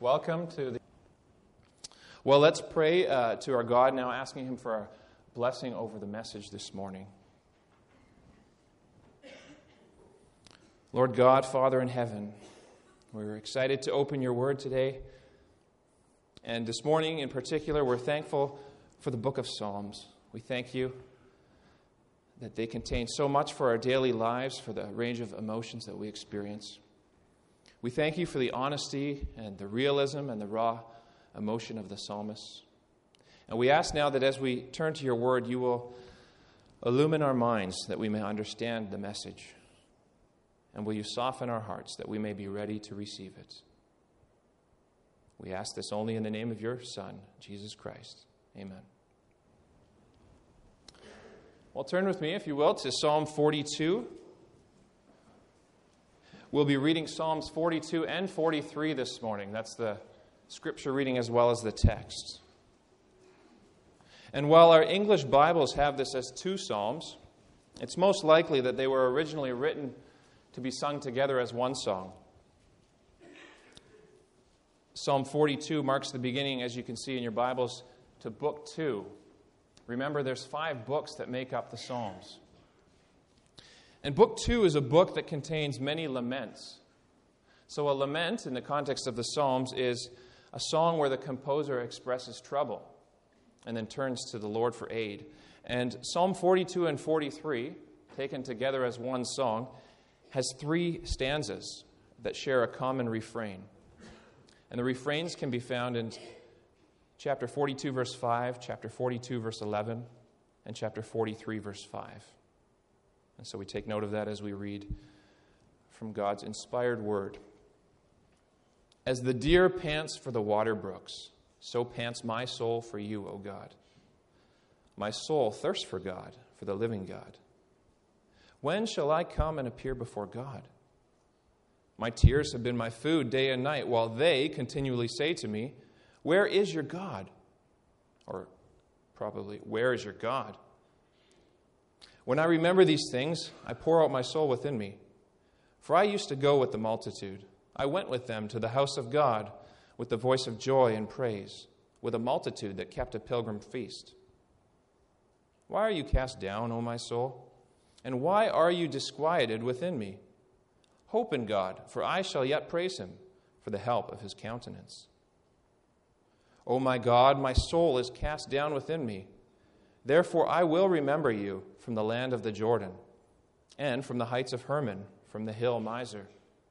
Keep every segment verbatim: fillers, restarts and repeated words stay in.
Welcome to the... Well, let's pray uh, to our God now, asking Him for a blessing over the message this morning. Lord God, Father in heaven, we're excited to open your word today. And this morning in particular, we're thankful for the book of Psalms. We thank you that they contain so much for our daily lives, for the range of emotions that we experience. We thank you for the honesty and the realism and the raw emotion of the psalmists. And we ask now that as we turn to your word, you will illumine our minds that we may understand the message. And will you soften our hearts that we may be ready to receive it? We ask this only in the name of your Son, Jesus Christ. Amen. Well, turn with me, if you will, to Psalm forty-two. We'll be reading Psalms forty-two and forty-three this morning. That's the scripture reading as well as the text. And while our English Bibles have this as two psalms, it's most likely that they were originally written to be sung together as one song. Psalm forty-two marks the beginning, as you can see in your Bibles, to Book two. Remember, there's five books that make up the Psalms. And Book two is a book that contains many laments. So a lament, in the context of the Psalms, is a song where the composer expresses trouble and then turns to the Lord for aid. And Psalm forty-two and forty-three, taken together as one song, has three stanzas that share a common refrain. And the refrains can be found in chapter forty-two, verse five, chapter forty-two, verse eleven, and chapter forty-three, verse five. And so we take note of that as we read from God's inspired word. As the deer pants for the water brooks, so pants my soul for you, O God. My soul thirsts for God, for the living God. When shall I come and appear before God? My tears have been my food day and night, while they continually say to me, where is your God? Or probably, where is your God? When I remember these things, I pour out my soul within me. For I used to go with the multitude. I went with them to the house of God with the voice of joy and praise, with a multitude that kept a pilgrim feast. Why are you cast down, O my soul? And why are you disquieted within me? Hope in God, for I shall yet praise him for the help of his countenance. O my God, my soul is cast down within me. Therefore I will remember you from the land of the Jordan, and from the heights of Hermon, from the hill Mizar.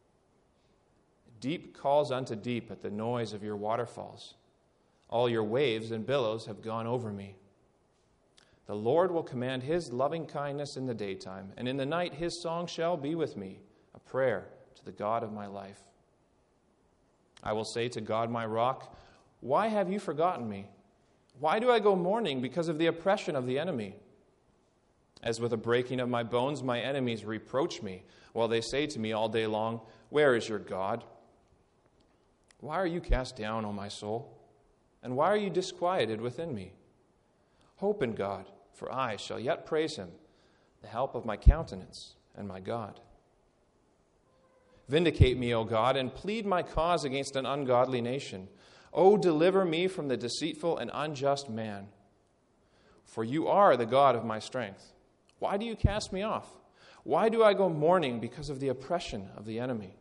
Deep calls unto deep at the noise of your waterfalls. All your waves and billows have gone over me. The Lord will command his loving kindness in the daytime, and in the night his song shall be with me, a prayer to the God of my life. I will say to God my rock, why have you forgotten me? Why do I go mourning because of the oppression of the enemy? As with a breaking of my bones, my enemies reproach me, while they say to me all day long, where is your God? Why are you cast down, O my soul? And why are you disquieted within me? Hope in God, for I shall yet praise him, the help of my countenance and my God. Vindicate me, O God, and plead my cause against an ungodly nation. O deliver me from the deceitful and unjust man. For you are the God of my strength. Why do you cast me off? Why do I go mourning because of the oppression of the enemy?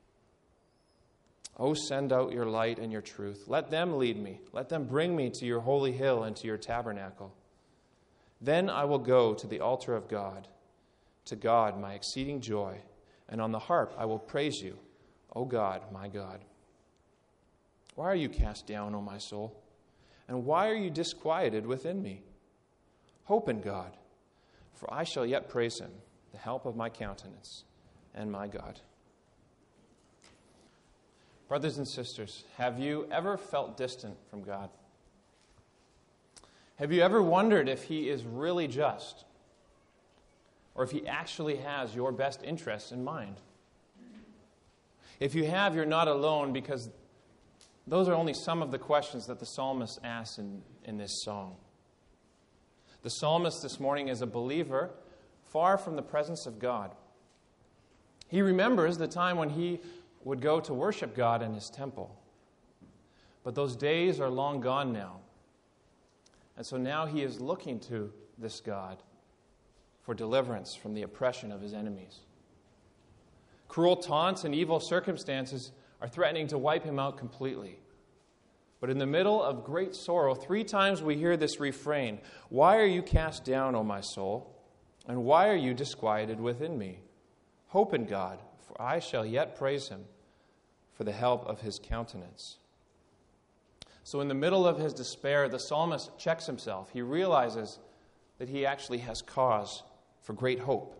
O send out your light and your truth. Let them lead me. Let them bring me to your holy hill and to your tabernacle. Then I will go to the altar of God, to God my exceeding joy, and on the harp I will praise you, O God, my God. Why are you cast down, O my soul? And why are you disquieted within me? Hope in God, for I shall yet praise him, the help of my countenance and my God. Brothers and sisters, have you ever felt distant from God? Have you ever wondered if he is really just, or if he actually has your best interests in mind? If you have, you're not alone, because those are only some of the questions that the psalmist asks in, in this song. The psalmist this morning is a believer far from the presence of God. He remembers the time when he would go to worship God in his temple. But those days are long gone now. And so now he is looking to this God for deliverance from the oppression of his enemies. Cruel taunts and evil circumstances are threatening to wipe him out completely. But in the middle of great sorrow, three times we hear this refrain, "Why are you cast down, O my soul? And why are you disquieted within me? Hope in God, for I shall yet praise him for the help of his countenance." So in the middle of his despair, the psalmist checks himself. He realizes that he actually has cause for great hope.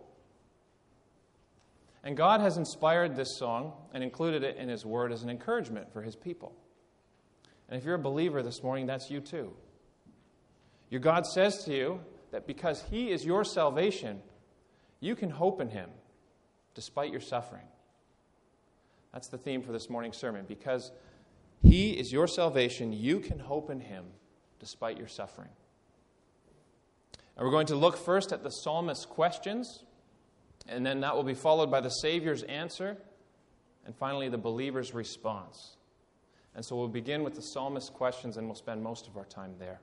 And God has inspired this song and included it in his word as an encouragement for his people. And if you're a believer this morning, that's you too. Your God says to you that because he is your salvation, you can hope in him despite your suffering. That's the theme for this morning's sermon. Because he is your salvation, you can hope in him despite your suffering. And we're going to look first at the psalmist's questions, and then that will be followed by the Savior's answer, and finally the believer's response. And so we'll begin with the psalmist's questions, and we'll spend most of our time there.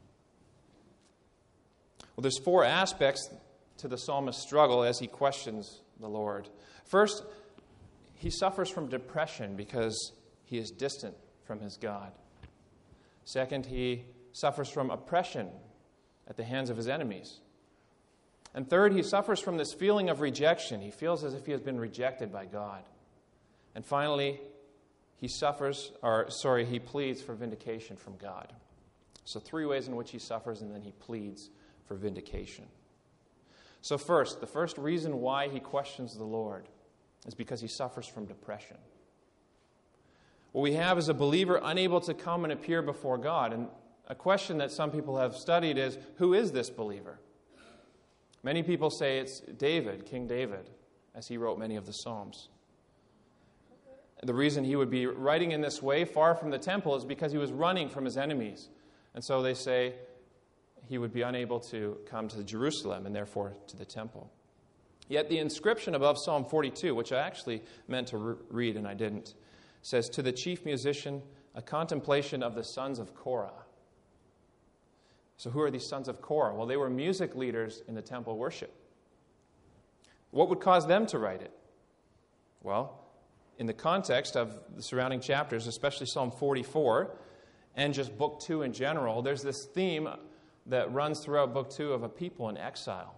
Well, there's four aspects to the psalmist's struggle as he questions the Lord. First, he suffers from depression because he is distant from his God. Second, he suffers from oppression at the hands of his enemies. And third, he suffers from this feeling of rejection. He feels as if he has been rejected by God. And finally, he suffers, or sorry, he pleads for vindication from God. So three ways in which he suffers, and then he pleads for vindication. So first, the first reason why he questions the Lord is because he suffers from depression. What we have is a believer unable to come and appear before God. And a question that some people have studied is, who is this believer? Many people say it's David, King David, as he wrote many of the Psalms. The reason he would be writing in this way, far from the temple, is because he was running from his enemies. And so they say he would be unable to come to Jerusalem and therefore to the temple. Yet the inscription above Psalm forty-two, which I actually meant to re- read and I didn't, says, "To the chief musician, a contemplation of the sons of Korah." So who are these sons of Korah? Well, they were music leaders in the temple worship. What would cause them to write it? Well, in the context of the surrounding chapters, especially Psalm forty-four, and just Book two in general, there's this theme that runs throughout Book two of a people in exile.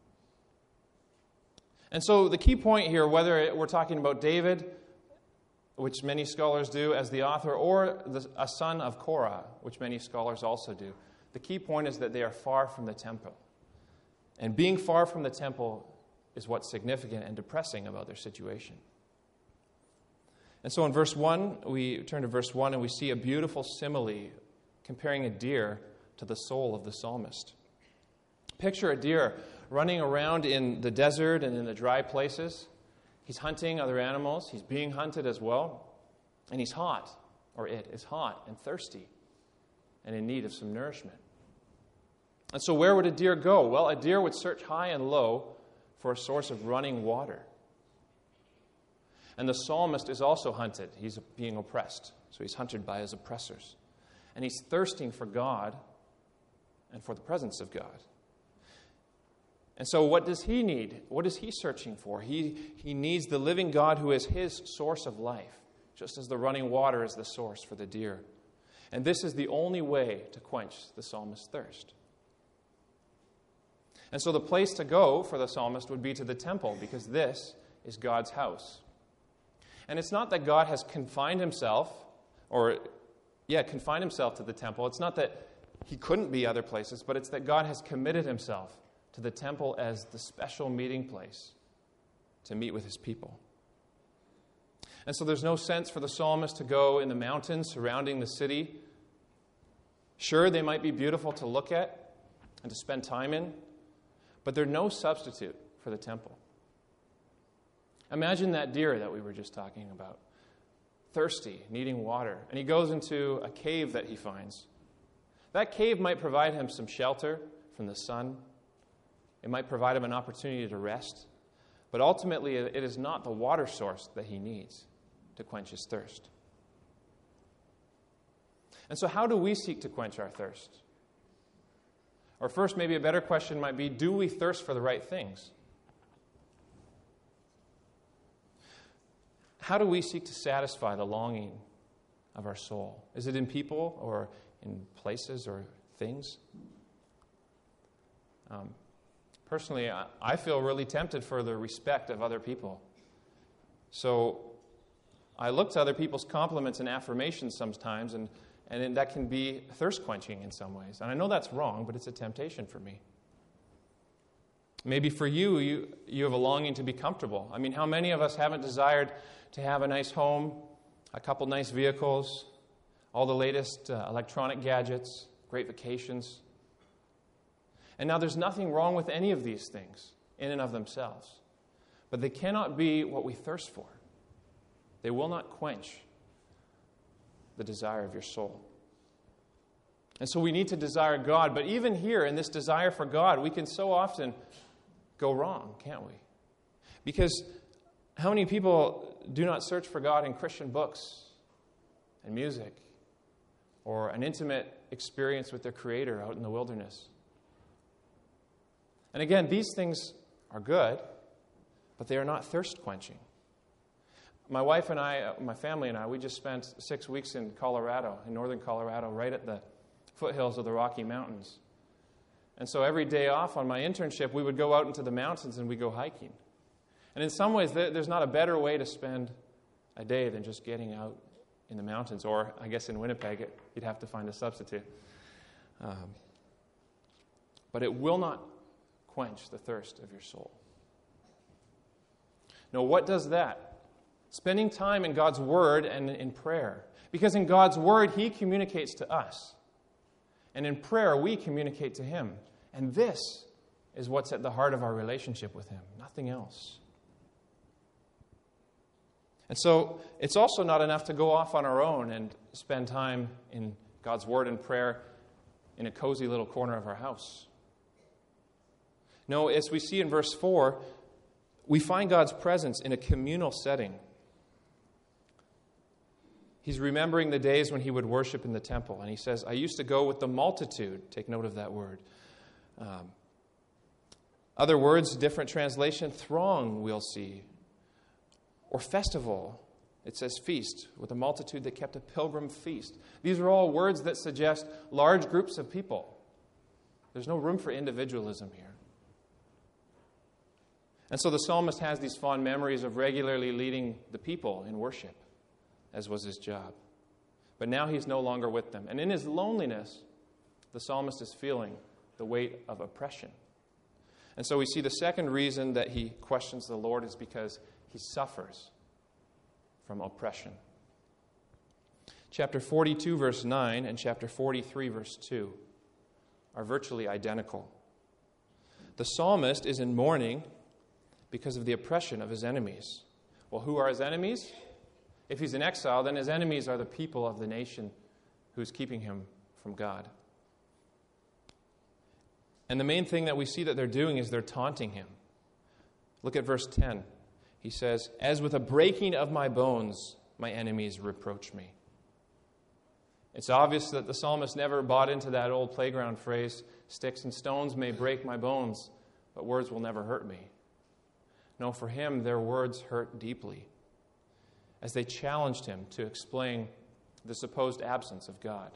And so the key point here, whether we're talking about David, which many scholars do as the author, or the, a son of Korah, which many scholars also do, the key point is that they are far from the temple. And being far from the temple is what's significant and depressing about their situation. And so in verse one, we turn to verse one and we see a beautiful simile comparing a deer to the soul of the psalmist. Picture a deer running around in the desert and in the dry places. He's hunting other animals. He's being hunted as well. And he's hot, or it is hot and thirsty and in need of some nourishment. And so where would a deer go? Well, a deer would search high and low for a source of running water. And the psalmist is also hunted. He's being oppressed. So he's hunted by his oppressors. And he's thirsting for God and for the presence of God. And so what does he need? What is he searching for? He, he needs the living God who is his source of life, just as the running water is the source for the deer. And this is the only way to quench the psalmist's thirst. And so the place to go for the psalmist would be to the temple, because this is God's house. And it's not that God has confined himself, or, yeah, confined himself to the temple. It's not that he couldn't be other places, but it's that God has committed himself to the temple as the special meeting place to meet with his people. And so there's no sense for the psalmist to go in the mountains surrounding the city. Sure, they might be beautiful to look at and to spend time in, but they're no substitute for the temple. Imagine that deer that we were just talking about, thirsty, needing water, and he goes into a cave that he finds. That cave might provide him some shelter from the sun. It might provide him an opportunity to rest. But ultimately, it is not the water source that he needs to quench his thirst. And so how do we seek to quench our thirst? Or first, maybe a better question might be, do we thirst for the right things? How do we seek to satisfy the longing of our soul? Is it in people or in places or things? Um, personally, I, I feel really tempted for the respect of other people. So I look to other people's compliments and affirmations sometimes, and, and then that can be thirst-quenching in some ways. And I know that's wrong, but it's a temptation for me. Maybe for you, you, you have a longing to be comfortable. I mean, how many of us haven't desired to have a nice home, a couple nice vehicles, all the latest uh, electronic gadgets, great vacations? And now there's nothing wrong with any of these things in and of themselves. But they cannot be what we thirst for. They will not quench the desire of your soul. And so we need to desire God. But even here, in this desire for God, we can so often go wrong, can't we? Because how many people do not search for God in Christian books and music or an intimate experience with their Creator out in the wilderness? And again, these things are good, but they are not thirst-quenching. My wife and I, my family and I, we just spent six weeks in Colorado, in northern Colorado, right at the foothills of the Rocky Mountains. And so every day off on my internship, we would go out into the mountains and we'd go hiking. And in some ways, there's not a better way to spend a day than just getting out in the mountains. Or, I guess in Winnipeg, it, you'd have to find a substitute. Um, but it will not quench the thirst of your soul. No, what does that? Spending time in God's Word and in prayer. Because in God's Word, He communicates to us. And in prayer, we communicate to Him. And this is what's at the heart of our relationship with Him, nothing else. And so it's also not enough to go off on our own and spend time in God's Word and prayer in a cozy little corner of our house. No, as we see in verse four, we find God's presence in a communal setting. He's remembering the days when he would worship in the temple. And he says, I used to go with the multitude. Take note of that word. Um, other words, different translation, throng we'll see. Or festival. It says feast, with a multitude that kept a pilgrim feast. These are all words that suggest large groups of people. There's no room for individualism here. And so the psalmist has these fond memories of regularly leading the people in worship, as was his job. But now he's no longer with them. And in his loneliness, the psalmist is feeling the weight of oppression. And so we see the second reason that he questions the Lord is because he suffers from oppression. Chapter forty-two, verse nine, and chapter forty-three, verse two are virtually identical. The psalmist is in mourning because of the oppression of his enemies. Well, who are his enemies? If he's in exile, then his enemies are the people of the nation who's keeping him from God. And the main thing that we see that they're doing is they're taunting him. Look at verse ten. He says, as with a breaking of my bones, my enemies reproach me. It's obvious that the psalmist never bought into that old playground phrase, sticks and stones may break my bones, but words will never hurt me. No, for him, their words hurt deeply, as they challenged him to explain the supposed absence of God.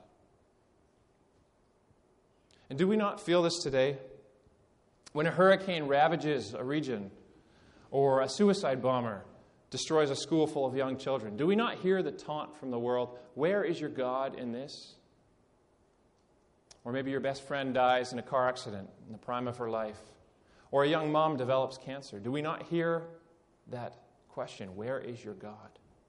And do we not feel this today? When a hurricane ravages a region, or a suicide bomber destroys a school full of young children, do we not hear the taunt from the world, where is your God in this? Or maybe your best friend dies in a car accident in the prime of her life, or a young mom develops cancer. Do we not hear that question, where is your God?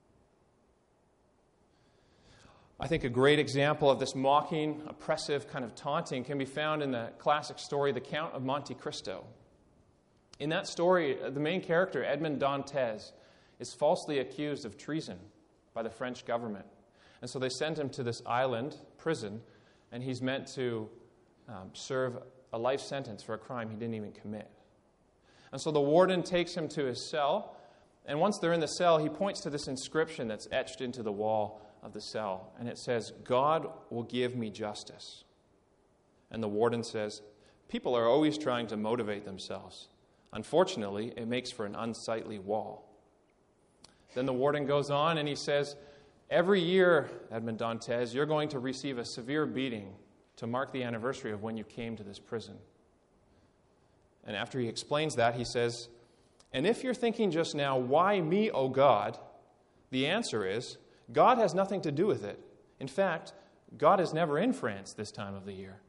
I think a great example of this mocking, oppressive kind of taunting can be found in the classic story, The Count of Monte Cristo. In that story, the main character, Edmond Dantes, is falsely accused of treason by the French government. And so they send him to this island prison, and he's meant to um, serve a life sentence for a crime he didn't even commit. And so the warden takes him to his cell, and once they're in the cell, he points to this inscription that's etched into the wall of the cell, and it says, "God will give me justice." And the warden says, "People are always trying to motivate themselves. Unfortunately, it makes for an unsightly wall." Then the warden goes on and he says, "Every year, Edmond Dantes, you're going to receive a severe beating to mark the anniversary of when you came to this prison." And after he explains that, he says, "And if you're thinking just now, why me, O God? The answer is, God has nothing to do with it. In fact, God is never in France this time of the year."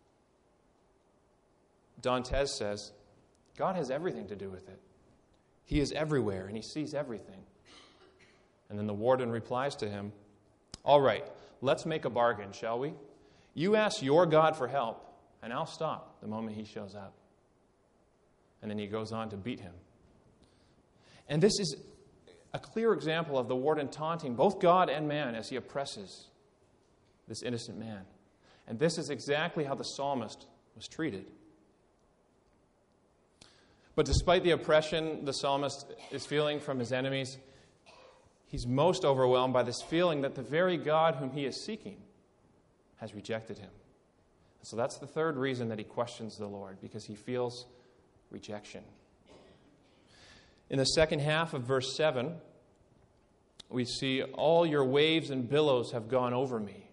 Dantes says, God has everything to do with it. He is everywhere and he sees everything. And then the warden replies to him, "All right, let's make a bargain, shall we? You ask your God for help, and I'll stop the moment he shows up." And then he goes on to beat him. And this is a clear example of the warden taunting both God and man as he oppresses this innocent man. And this is exactly how the psalmist was treated. But despite the oppression the psalmist is feeling from his enemies, he's most overwhelmed by this feeling that the very God whom he is seeking has rejected him. So that's the third reason that he questions the Lord, because he feels rejection. In the second half of verse seven, we see, "All your waves and billows have gone over me."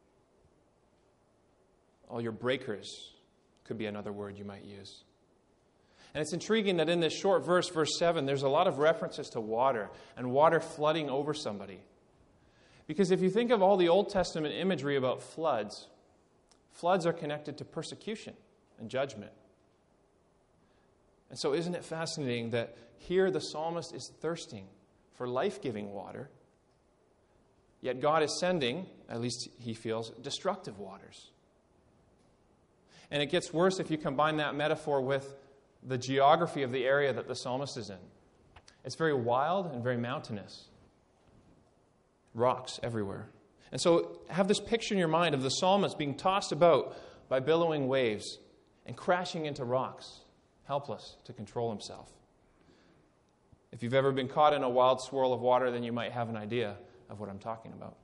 All your breakers could be another word you might use. And it's intriguing that in this short verse, verse seven, there's a lot of references to water and water flooding over somebody. Because if you think of all the Old Testament imagery about floods, floods are connected to persecution and judgment. And so isn't it fascinating that here the psalmist is thirsting for life-giving water, yet God is sending, at least he feels, destructive waters. And it gets worse if you combine that metaphor with the geography of the area that the psalmist is in. It's very wild and very mountainous. Rocks everywhere. And so have this picture in your mind of the psalmist being tossed about by billowing waves and crashing into rocks, helpless to control himself. If you've ever been caught in a wild swirl of water, then you might have an idea of what I'm talking about.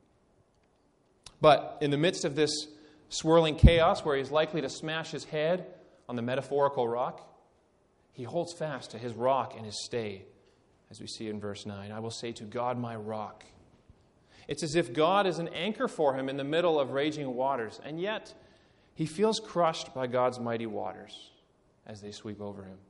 But in the midst of this swirling chaos where he's likely to smash his head on the metaphorical rock, he holds fast to his rock and his stay, as we see in verse nine. "I will say to God, my rock." It's as if God is an anchor for him in the middle of raging waters, and yet he feels crushed by God's mighty waters as they sweep over him.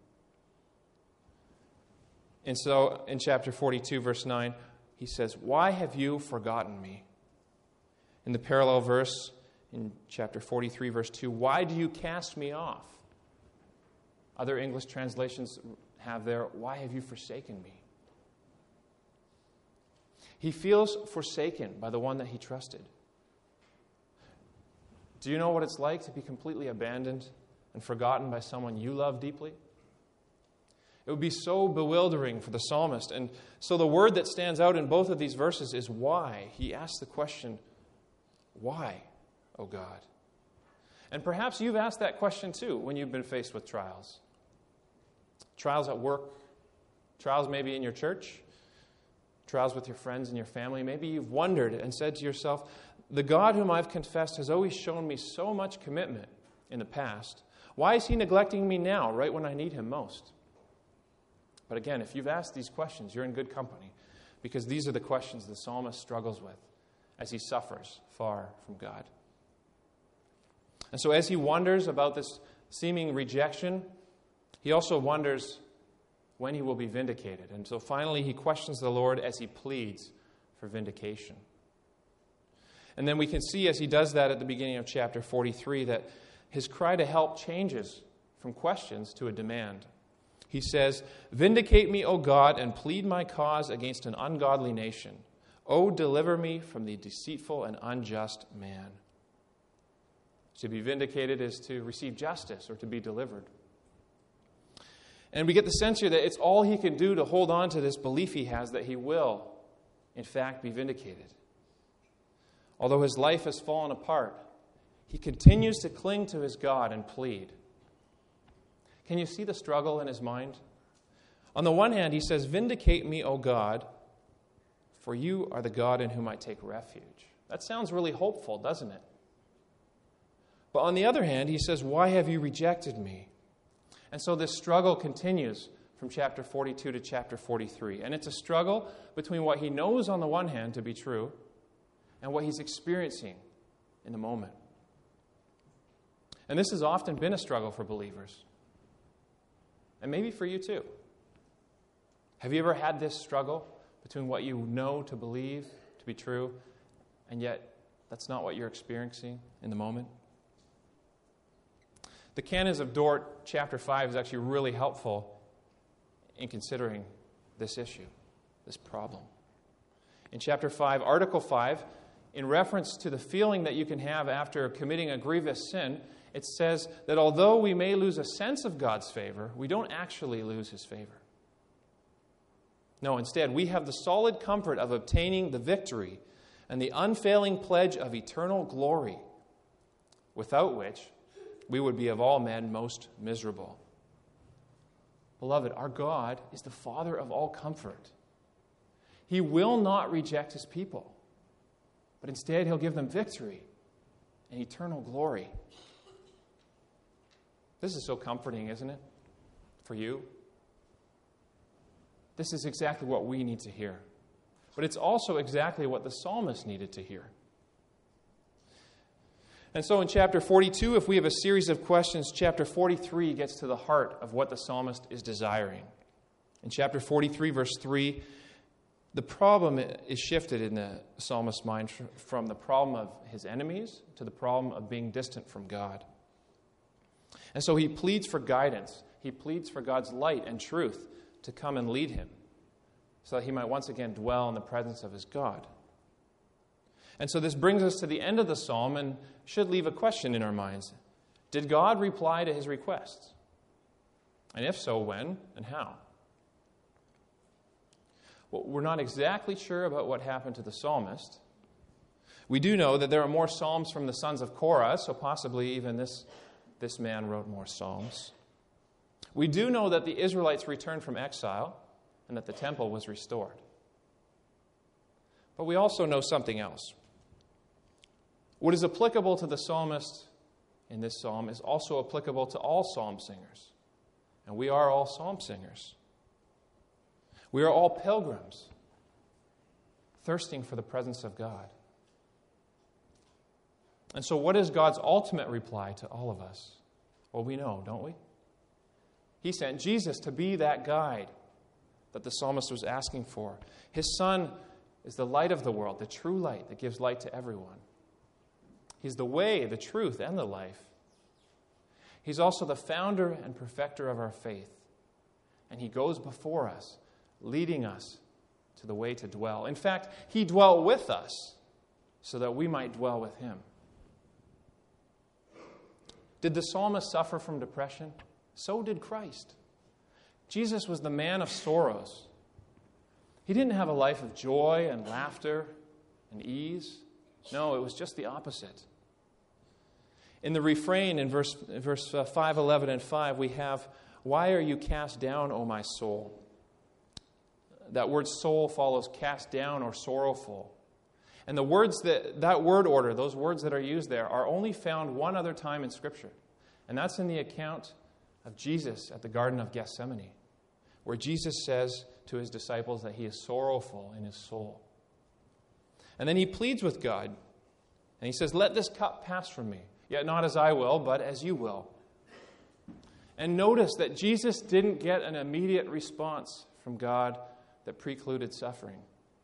And so in chapter forty-two, verse nine, he says, "Why have you forgotten me?" In the parallel verse, in chapter forty-three, verse two, "Why do you cast me off?" Other English translations have there, "Why have you forsaken me?" He feels forsaken by the one that he trusted. Do you know what it's like to be completely abandoned and forgotten by someone you love deeply? It would be so bewildering for the psalmist. And so the word that stands out in both of these verses is why. He asks the question, "Why, O God?" And perhaps you've asked that question too when you've been faced with trials. Trials at work, trials maybe in your church, trials with your friends and your family. Maybe you've wondered and said to yourself, "The God whom I've confessed has always shown me so much commitment in the past. Why is he neglecting me now, right when I need him most?" But again, if you've asked these questions, you're in good company, because these are the questions the psalmist struggles with as he suffers far from God. And so as he wonders about this seeming rejection, he also wonders when he will be vindicated. And so finally he questions the Lord as he pleads for vindication. And then we can see as he does that at the beginning of chapter forty-three that his cry to help changes from questions to a demand. He says, "Vindicate me, O God, and plead my cause against an ungodly nation. O deliver me from the deceitful and unjust man." To be vindicated is to receive justice or to be delivered. And we get the sense here that it's all he can do to hold on to this belief he has that he will, in fact, be vindicated. Although his life has fallen apart, he continues to cling to his God and plead. Can you see the struggle in his mind? On the one hand, he says, "Vindicate me, O God, for you are the God in whom I take refuge. That sounds really hopeful, doesn't it? But on the other hand, he says, why have you rejected me? And so this struggle continues from chapter forty-two to chapter forty-three. And it's a struggle between what he knows on the one hand to be true and what he's experiencing in the moment. And this has often been a struggle for believers. And maybe for you too. Have you ever had this struggle between what you know to believe to be true, and yet that's not what you're experiencing in the moment? The Canons of Dort, chapter five, is actually really helpful in considering this issue, this problem. In chapter five, article five, in reference to the feeling that you can have after committing a grievous sin, it says that although we may lose a sense of God's favor, we don't actually lose his favor. No, instead, we have the solid comfort of obtaining the victory and the unfailing pledge of eternal glory, without which we would be of all men most miserable. Beloved, our God is the Father of all comfort. He will not reject his people, but instead he'll give them victory and eternal glory. This is so comforting, isn't it? For you. This is exactly what we need to hear. But it's also exactly what the psalmist needed to hear. And so in chapter forty-two, if we have a series of questions, chapter forty-three gets to the heart of what the psalmist is desiring. In chapter forty-three, verse three, the problem is shifted in the psalmist's mind from the problem of his enemies to the problem of being distant from God. And so he pleads for guidance. He pleads for God's light and truth to come and lead him so that he might once again dwell in the presence of his God. And so this brings us to the end of the psalm and should leave a question in our minds. Did God reply to his requests? And if so, when and how? Well, we're not exactly sure about what happened to the psalmist. We do know that there are more psalms from the sons of Korah, so possibly even this, this man wrote more psalms. We do know that the Israelites returned from exile and that the temple was restored. But we also know something else. What is applicable to the psalmist in this psalm is also applicable to all psalm singers. And we are all psalm singers. We are all pilgrims, thirsting for the presence of God. And so what is God's ultimate reply to all of us? Well, we know, don't we? He sent Jesus to be that guide that the psalmist was asking for. His Son is the light of the world, the true light that gives light to everyone. He's the way, the truth, and the life. He's also the founder and perfecter of our faith. And he goes before us, leading us to the way to dwell. In fact, he dwelt with us so that we might dwell with him. Did the psalmist suffer from depression? So did Christ. Jesus was the man of sorrows. He didn't have a life of joy and laughter and ease. No, it was just the opposite. In the refrain in verse, verse five, eleven, and five, we have, "Why are you cast down, O my soul?" That word soul follows cast down or sorrowful. And the words that, that word order, those words that are used there, are only found one other time in Scripture. And that's in the account of Jesus at the Garden of Gethsemane, where Jesus says to his disciples that he is sorrowful in his soul. And then he pleads with God, and he says, "Let this cup pass from me, yet not as I will, but as you will." And notice that Jesus didn't get an immediate response from God that precluded suffering.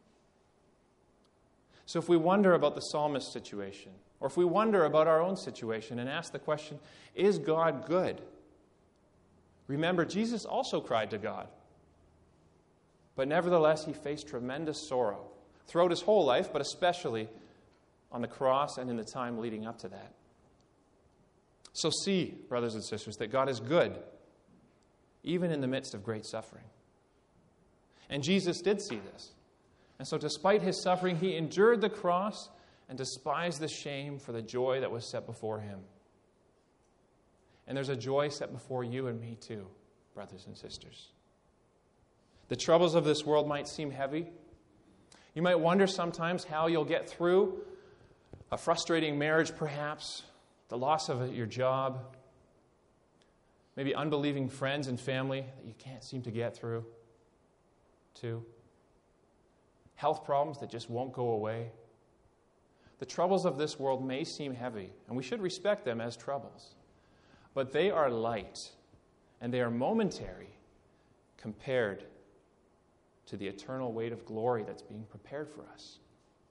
So if we wonder about the psalmist's situation, or if we wonder about our own situation and ask the question, is God good? Remember, Jesus also cried to God. But nevertheless, he faced tremendous sorrow throughout his whole life, but especially on the cross and in the time leading up to that. So see, brothers and sisters, that God is good, even in the midst of great suffering. And Jesus did see this. And so despite his suffering, he endured the cross and despised the shame for the joy that was set before him. And there's a joy set before you and me too, brothers and sisters. The troubles of this world might seem heavy. You might wonder sometimes how you'll get through a frustrating marriage, perhaps, the loss of your job, maybe unbelieving friends and family that you can't seem to get through, to health problems that just won't go away. The troubles of this world may seem heavy, and we should respect them as troubles, but they are light, and they are momentary compared to the eternal weight of glory that's being prepared for us.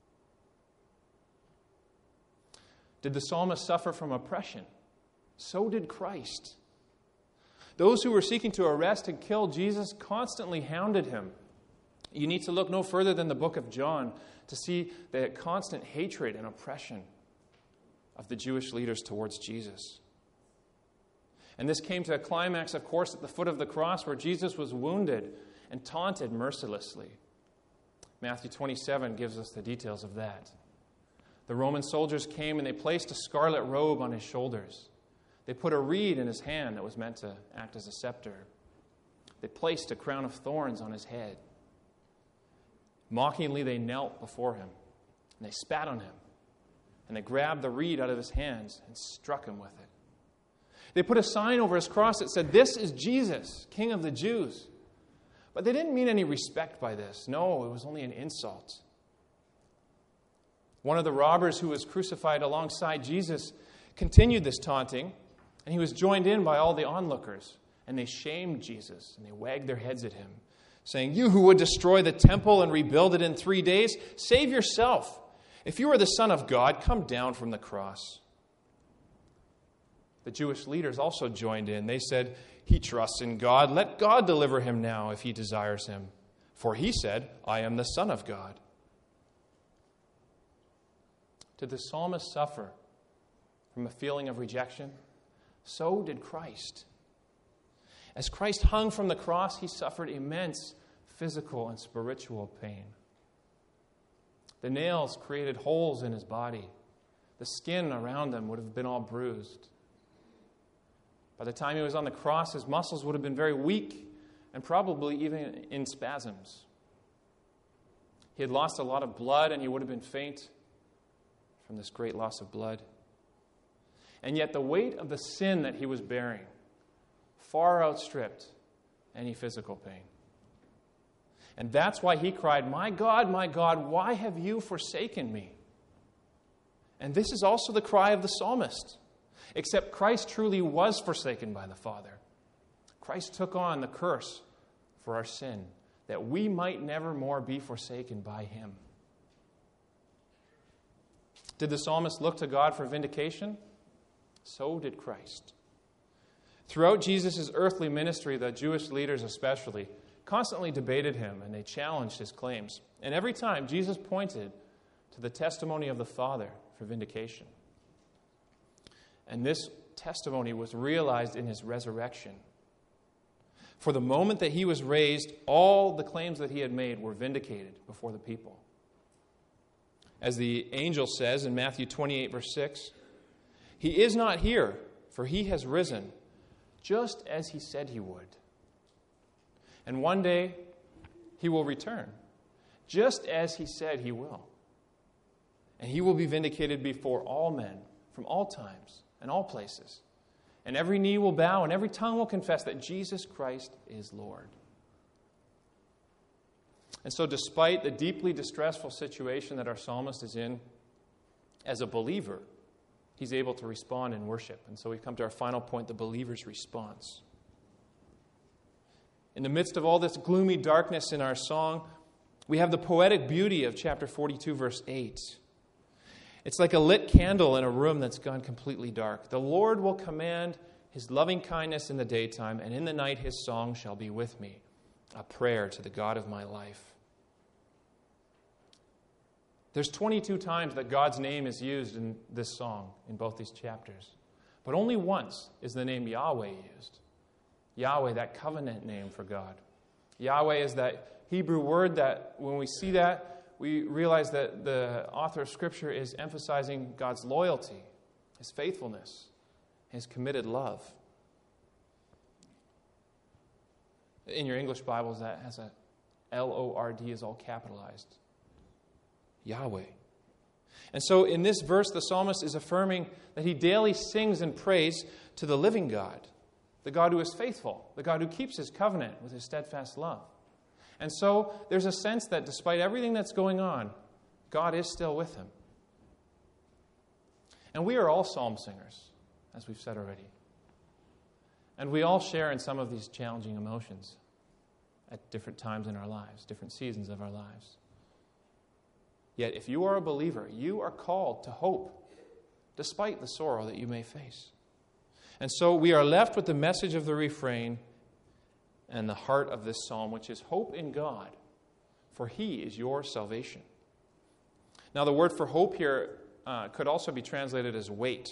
Did the psalmist suffer from oppression? So did Christ. Those who were seeking to arrest and kill Jesus constantly hounded him. You need to look no further than the book of John to see the constant hatred and oppression of the Jewish leaders towards Jesus. And this came to a climax, of course, at the foot of the cross where Jesus was wounded and taunted mercilessly. Matthew twenty-seven gives us the details of that. The Roman soldiers came and they placed a scarlet robe on his shoulders. They put a reed in his hand that was meant to act as a scepter. They placed a crown of thorns on his head. Mockingly, they knelt before him, and they spat on him, and they grabbed the reed out of his hands and struck him with it. They put a sign over his cross that said, "This is Jesus, King of the Jews." But they didn't mean any respect by this. No, it was only an insult. One of the robbers who was crucified alongside Jesus continued this taunting, and he was joined in by all the onlookers, and they shamed Jesus, and they wagged their heads at him, saying, "You who would destroy the temple and rebuild it in three days, save yourself. If you are the Son of God, come down from the cross." The Jewish leaders also joined in. They said, "He trusts in God. Let God deliver him now if he desires him. For he said, 'I am the Son of God.'" Did the psalmist suffer from a feeling of rejection? So did Christ. As Christ hung from the cross, he suffered immense physical and spiritual pain. The nails created holes in his body. The skin around them would have been all bruised. By the time he was on the cross, his muscles would have been very weak and probably even in spasms. He had lost a lot of blood and he would have been faint from this great loss of blood. And yet the weight of the sin that he was bearing far outstripped any physical pain. And that's why he cried, "My God, my God, why have you forsaken me?" And this is also the cry of the psalmist. Except Christ truly was forsaken by the Father. Christ took on the curse for our sin, that we might never more be forsaken by him. Did the psalmist look to God for vindication? So did Christ. Throughout Jesus' earthly ministry, the Jewish leaders especially constantly debated him and they challenged his claims. And every time, Jesus pointed to the testimony of the Father for vindication. And this testimony was realized in his resurrection. For the moment that he was raised, all the claims that he had made were vindicated before the people. As the angel says in Matthew twenty-eight, verse six, "He is not here, for he has risen, just as he said he would. And one day he will return, just as he said he will. And he will be vindicated before all men, from all times and all places. And every knee will bow and every tongue will confess that Jesus Christ is Lord." And so despite the deeply distressful situation that our psalmist is in, as a believer, he's able to respond in worship. And so we come to our final point, the believer's response. In the midst of all this gloomy darkness in our song, we have the poetic beauty of chapter forty-two, verse eight. It's like a lit candle in a room that's gone completely dark. "The Lord will command his loving kindness in the daytime, and in the night his song shall be with me, a prayer to the God of my life." There's twenty-two times that God's name is used in this song, in both these chapters. But only once is the name Yahweh used. Yahweh, that covenant name for God. Yahweh is that Hebrew word that when we see that, we realize that the author of Scripture is emphasizing God's loyalty, his faithfulness, his committed love. In your English Bibles, that has a L O R D is all capitalized. Yahweh. And so in this verse, the psalmist is affirming that he daily sings and prays to the living God, the God who is faithful, the God who keeps his covenant with his steadfast love. And so there's a sense that despite everything that's going on, God is still with him. And we are all psalm singers, as we've said already. And we all share in some of these challenging emotions at different times in our lives, different seasons of our lives. Yet if you are a believer, you are called to hope, despite the sorrow that you may face. And so we are left with the message of the refrain and the heart of this psalm, which is hope in God, for he is your salvation. Now the word for hope here uh, could also be translated as wait.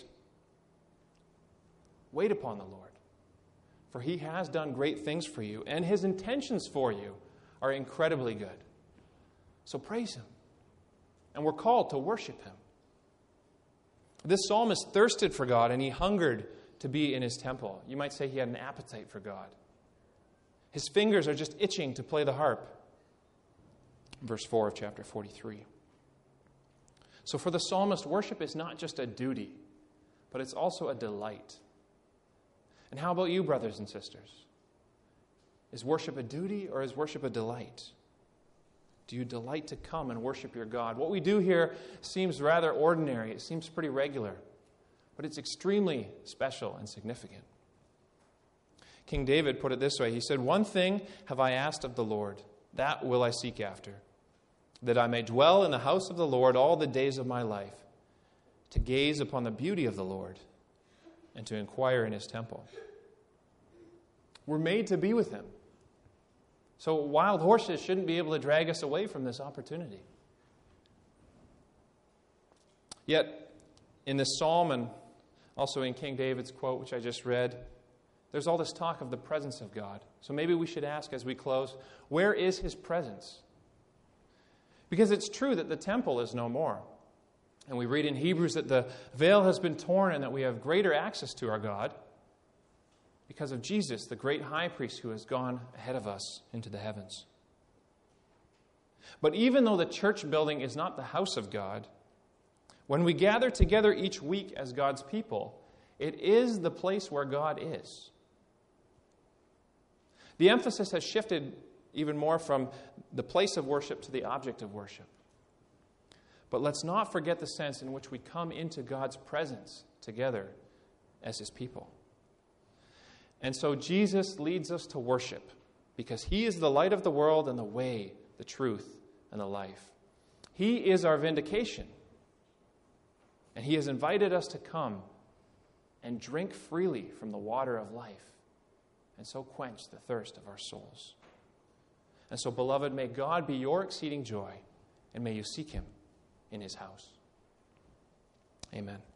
Wait upon the Lord, for he has done great things for you, and his intentions for you are incredibly good. So praise him. And we're called to worship him. This psalmist thirsted for God, and he hungered to be in his temple. You might say he had an appetite for God. His fingers are just itching to play the harp. Verse four of chapter forty-three. So for the psalmist, worship is not just a duty, but it's also a delight. And how about you, brothers and sisters? Is worship a duty or is worship a delight? Do you delight to come and worship your God? What we do here seems rather ordinary. It seems pretty regular. But it's extremely special and significant. King David put it this way. He said, "One thing have I asked of the Lord, that will I seek after, that I may dwell in the house of the Lord all the days of my life, to gaze upon the beauty of the Lord and to inquire in his temple." We're made to be with him. So wild horses shouldn't be able to drag us away from this opportunity. Yet, in this psalm and also in King David's quote, which I just read, there's all this talk of the presence of God. So maybe we should ask as we close, where is his presence? Because it's true that the temple is no more. And we read in Hebrews that the veil has been torn and that we have greater access to our God because of Jesus, the great high priest who has gone ahead of us into the heavens. But even though the church building is not the house of God, when we gather together each week as God's people, it is the place where God is. The emphasis has shifted even more from the place of worship to the object of worship. But let's not forget the sense in which we come into God's presence together as his people. And so Jesus leads us to worship because he is the light of the world and the way, the truth, and the life. He is our vindication. And he has invited us to come and drink freely from the water of life and so quench the thirst of our souls. And so, beloved, may God be your exceeding joy, and may you seek him in his house. Amen.